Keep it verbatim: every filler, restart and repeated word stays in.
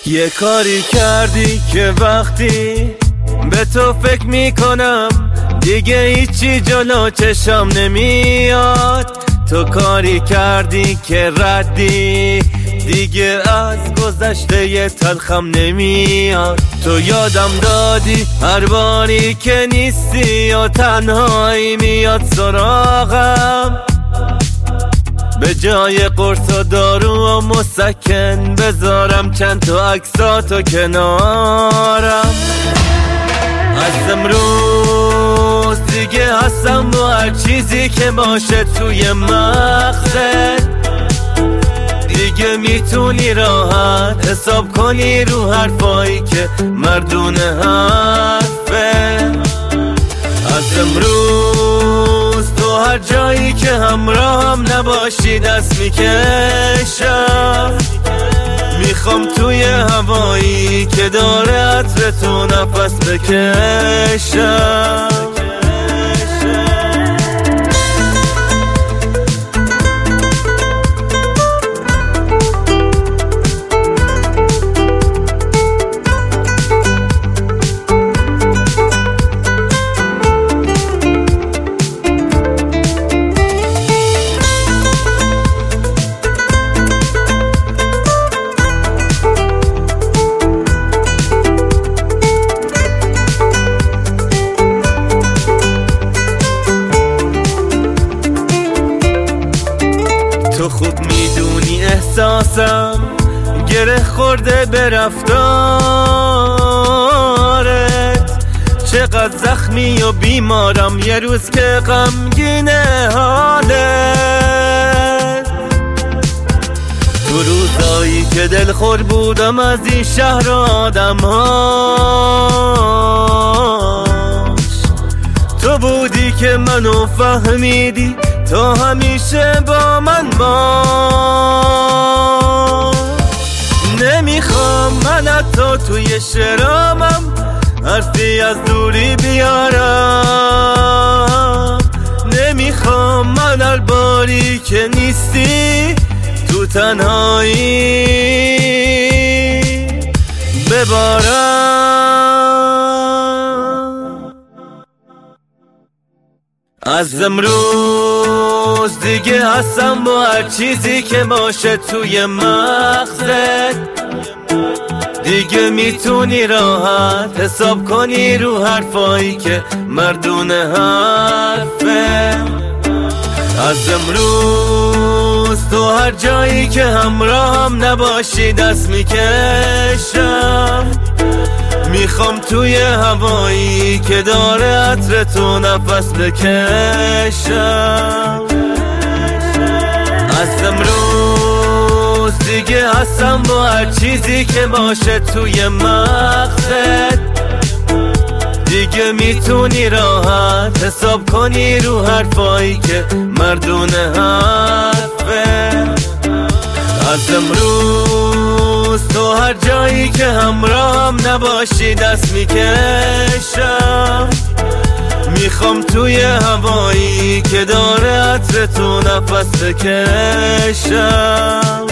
یه کاری کردی که وقتی به تو فکر میکنم دیگه هیچی جلو چشم نمیاد. تو کاری کردی که ردی دیگه از گذشته یه تلخم نمیاد. تو یادم دادی هر باری که نیستی و تنهایی میاد سراغم، به جای قرص و دارو و مسکن بذارم چند تا عکساتو کنارم. از امروز دیگه هستم با هر چیزی که باشه توی مغزت. دیگه میتونی راحت حساب کنی رو حرفایی که مردونه حرفه. از امروز تو هر جایی که همراهم نباشی دست میکشم. میخوام توی هوایی که داره عطر تو نفس بکشم. تو خوب میدونی احساسم گره خورده به رفتارت، چقدر زخمی و بیمارم یه روز که غمگینه حالت. تو روزایی که دلخور بودم از این شهر آدم هاش، تو بودی که منو فهمیدی، تو همیشه با من باش. نمیخوام من حتی توی شرامم حرفی از دوری بیارم. نمیخوام من هر باری که نیستی تو تنهایی ببارم. از امروز دیگه هستم با هر چیزی که باشه توی مغزت. دیگه میتونی راحت حساب کنی رو حرفایی که مردونه حرفه. از امروز تو هر جایی که همراهم نباشی دست میکشم. میخوام توی هوایی که داره عطر تو نفس بکشم. از امروز دیگه هستم با هر چیزی که باشه توی مغزت. دیگه میتونی راحت حساب کنی رو حرفایی که مردونه حرفه. از امروز تو هر جایی که همراهم نباشی دست میکشم. میخوام توی هوایی که داره عطر تو نفس بکشم.